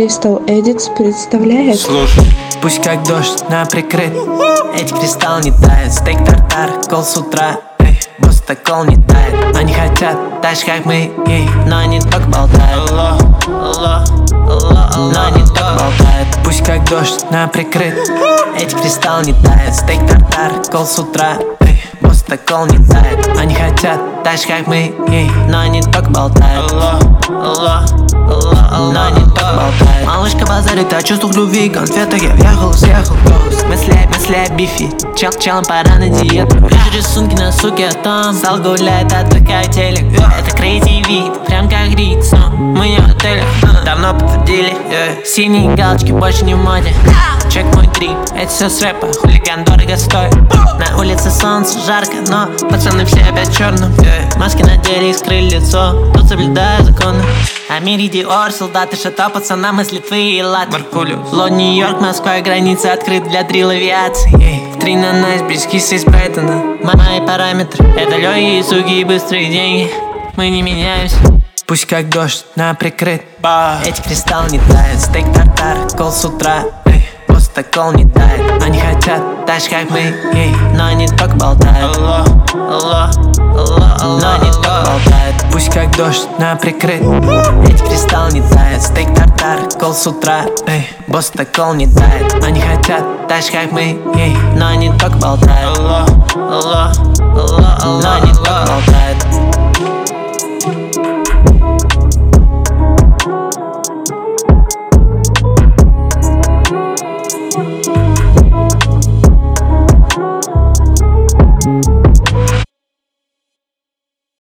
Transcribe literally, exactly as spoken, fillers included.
Crystal Edits представляет. Слушай. Пусть как дождь на прикрыт, эти кристаллы не тают. Стейк тартар, кол с утра, эй, просто кол не тает. Они хотят так же как мы, ей, но они только болтают. Алло, алло, алло, алло, но они только болтают. Пусть как дождь на прикрыт, эти кристаллы не тают. Стейк тартар, кол с утра, эй, просто кол не тает. Они хотят так же как мы, ей, но они только болтают. Алло, алло, алло, алло, но они только болтают. Малышка базарит о чувствах любви, конфета я въехал, съехал. Мысли, мысли о бифе, чел, челом пора на диету. Вижу рисунки на суке, а там зал гуляет, отвлекаю телек. Это crazy вид, прям как Риц, но мы не в отеле. Давно подтвердили, синие галочки больше не в моде. Чек мой трип, это все с рэпа, хулиган дорого стоит. На улице солнце жарко, но пацаны все опять черным. Маски надели и скрыли лицо, тут соблюдаю законы. Амири, Диор, солдаты, шато, пацанам из Литвы и Латвии. Лон, Нью-Йорк, Москва, границы открыт для дрил-авиации. Три на найс, близкись из Брайтона. Мои параметры, это легкие, суги и быстрые деньги. Мы не меняемся. Пусть как дождь на прикрыт, эти кристаллы не тают. Стейк тартар, кол с утра, эй, просто кол не тает. Они хотят так же как мы, ей, но они только болтают. Алло, алло, алло, алло, но они только болтают. Пусть как дождь на прикрыт, эти кристаллы не тают. Стейк тартар, кол с утра, эй, просто кол не тает. Они хотят так же как мы, ей, но они только болтают. Алло, алло, алло, алло, но они только болтают.